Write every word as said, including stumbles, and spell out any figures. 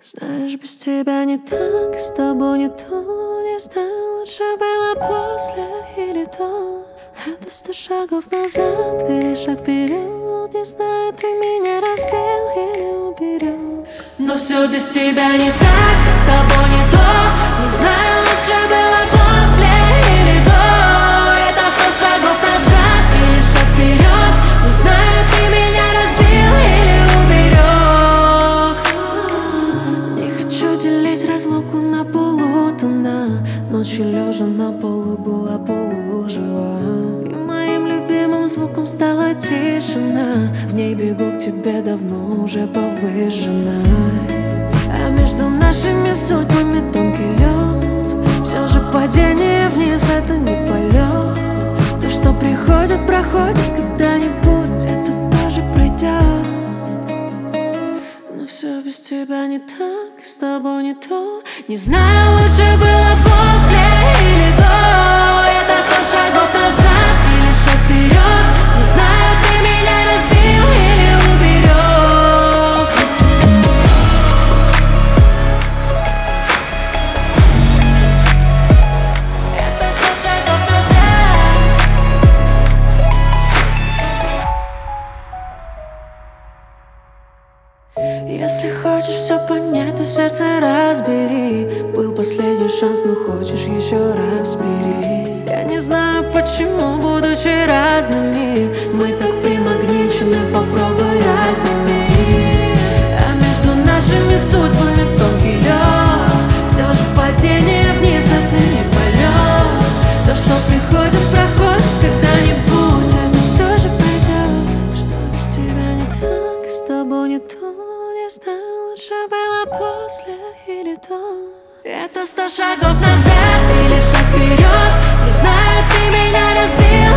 Знаешь, без тебя не так, с тобой не то. Не знаю, лучше было после или до. Это сто шагов назад или шаг вперед. Не знаю, ты меня разбил или уберег. Но все без тебя не так, с тобой не то. Не знаю, лучше было после или до. Это сто шагов назад или шаг вперед. Не знаю, ты меня разбил или уберег. Не хочу делить разлуку на полутона. Ночью лежа на полу была полужива. И моим любимым звуком стала тишина. В ней бегу к тебе давно уже повышена. А между нашими судьбами тонкий лед. Все же падение вниз — это не полет. То, что приходит, проходит когда-нибудь. Это тоже пройдет. Но все без тебя не так, с тобой не то. Не знаю, лучше было после или до. Это сто шагов назад или шаг вперед. Не знаю, ты меня разбил или уберег. Это сто шагов назад. Если хочешь все понять, то сердце разбери. Был последний шанс, но хочешь еще раз бери. Я не знаю почему, будучи разными, мы так примагничены, попробуй разними. А между нашими судьбами тонкий лед. Все же падение вниз — это не полет. То, что приходит, проходит когда-нибудь. Это тоже пройдет. Что без тебя не так, с тобой не то. Не знаю, лучше было после или до. Это сто шагов назад или шаг вперед. Не знаю, ты меня разбил